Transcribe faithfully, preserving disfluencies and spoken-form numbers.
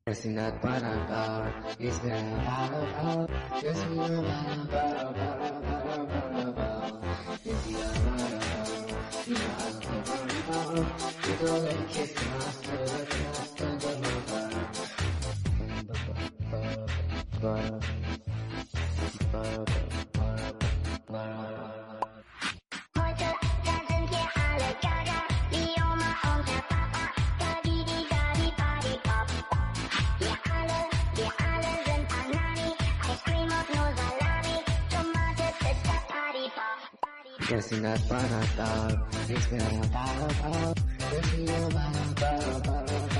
Sinat Panakar, is there a Palakar? Yes, we are Palakar, Palakar, Palakar. Is he a Palakar? He has a Palakar. You don't let kiss the master, the master, the mother. Yes, in that Panakar, is there a Palakar? Yes, we are Palakar, Palakar.